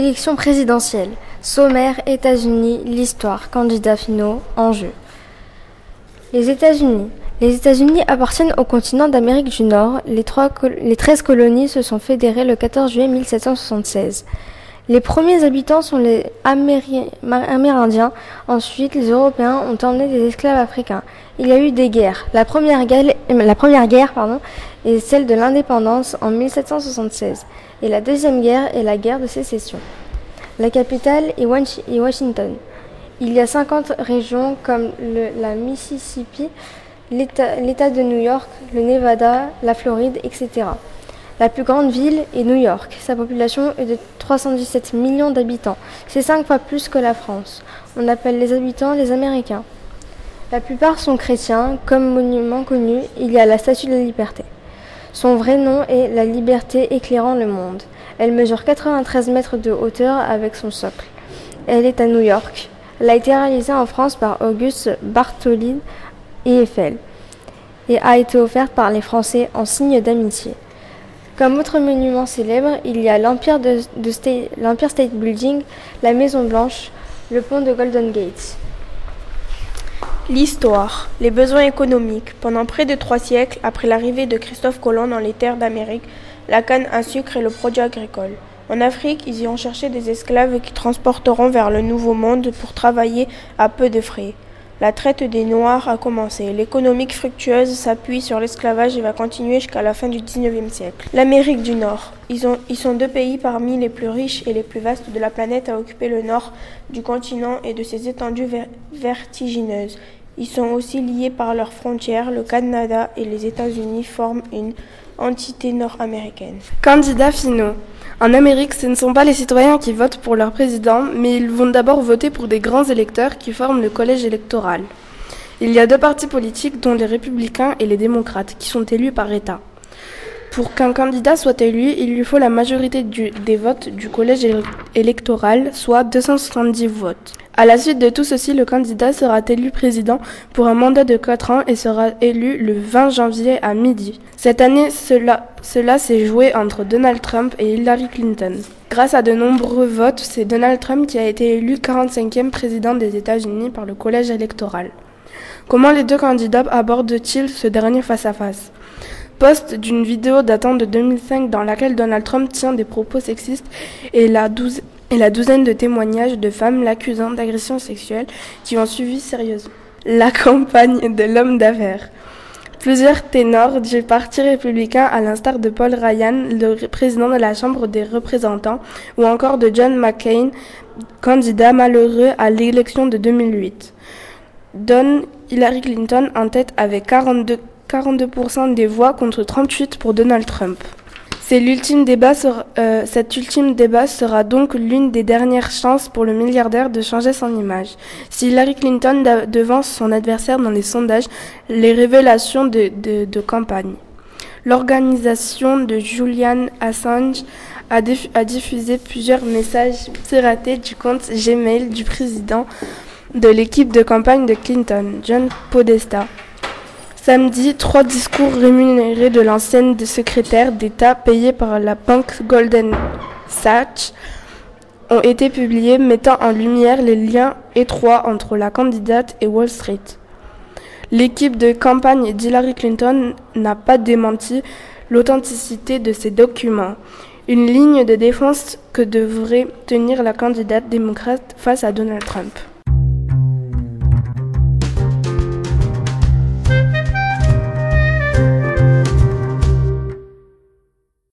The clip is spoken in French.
Élection présidentielle. Sommaire, États-Unis, l'histoire, candidats finaux, enjeux. Les États-Unis. Les États-Unis appartiennent au continent d'Amérique du Nord. Les 13 colonies se sont fédérées le 14 juillet 1776. Les premiers habitants sont les Amérindiens. Ensuite, les Européens ont emmené des esclaves africains. Il y a eu des guerres. La première guerre est celle de l'indépendance en 1776. Et la deuxième guerre est la guerre de sécession. La capitale est Washington. Il y a 50 régions comme la Mississippi, l'État de New York, le Nevada, la Floride, etc. La plus grande ville est New York. Sa population est de 317 millions d'habitants. C'est 5 fois plus que la France. On appelle les habitants les Américains. La plupart sont chrétiens. Comme monument connu, il y a la Statue de la Liberté. Son vrai nom est la Liberté éclairant le monde. Elle mesure 93 mètres de hauteur avec son socle. Elle est à New York. Elle a été réalisée en France par Auguste Bartholdi et Eiffel et a été offerte par les Français en signe d'amitié. Comme autre monument célèbre, il y a l'Empire State Building, la Maison Blanche, le pont de Golden Gate. L'histoire, les besoins économiques. Pendant près de 3 siècles, après l'arrivée de Christophe Colomb dans les terres d'Amérique, la canne à sucre est le produit agricole. En Afrique, ils y ont cherché des esclaves qui transporteront vers le Nouveau Monde pour travailler à peu de frais. La traite des Noirs a commencé. L'économie fructueuse s'appuie sur l'esclavage et va continuer jusqu'à la fin du XIXe siècle. L'Amérique du Nord. Ils sont 2 pays parmi les plus riches et les plus vastes de la planète à occuper le nord du continent et de ses étendues vertigineuses. Ils sont aussi liés par leurs frontières. Le Canada et les États-Unis forment une entité nord-américaine. Candidats finaux. En Amérique, ce ne sont pas les citoyens qui votent pour leur président, mais ils vont d'abord voter pour des grands électeurs qui forment le collège électoral. Il y a 2 partis politiques, dont les républicains et les démocrates, qui sont élus par État. Pour qu'un candidat soit élu, il lui faut la majorité des votes du collège électoral, soit 270 votes. À la suite de tout ceci, le candidat sera élu président pour un mandat de 4 ans et sera élu le 20 janvier à midi. Cette année, cela s'est joué entre Donald Trump et Hillary Clinton. Grâce à de nombreux votes, c'est Donald Trump qui a été élu 45e président des États-Unis par le collège électoral. Comment les 2 candidats abordent-ils ce dernier face-à-face ? Post d'une vidéo datant de 2005 dans laquelle Donald Trump tient des propos sexistes et la douzaine de témoignages de femmes l'accusant d'agression sexuelle qui ont suivi sérieusement la campagne de l'homme d'affaires. Plusieurs ténors du Parti républicain, à l'instar de Paul Ryan, le président de la Chambre des représentants, ou encore de John McCain, candidat malheureux à l'élection de 2008, donnent Hillary Clinton en tête avec 42% des voix contre 38% pour Donald Trump. Cet ultime débat sera donc l'une des dernières chances pour le milliardaire de changer son image. Si Hillary Clinton devance son adversaire dans les sondages, les révélations de campagne. L'organisation de Julian Assange a diffusé plusieurs messages piratés du compte Gmail du président de l'équipe de campagne de Clinton, John Podesta. Samedi, 3 discours rémunérés de l'ancienne secrétaire d'État payée par la banque Goldman Sachs ont été publiés, mettant en lumière les liens étroits entre la candidate et Wall Street. L'équipe de campagne d'Hillary Clinton n'a pas démenti l'authenticité de ces documents, une ligne de défense que devrait tenir la candidate démocrate face à Donald Trump.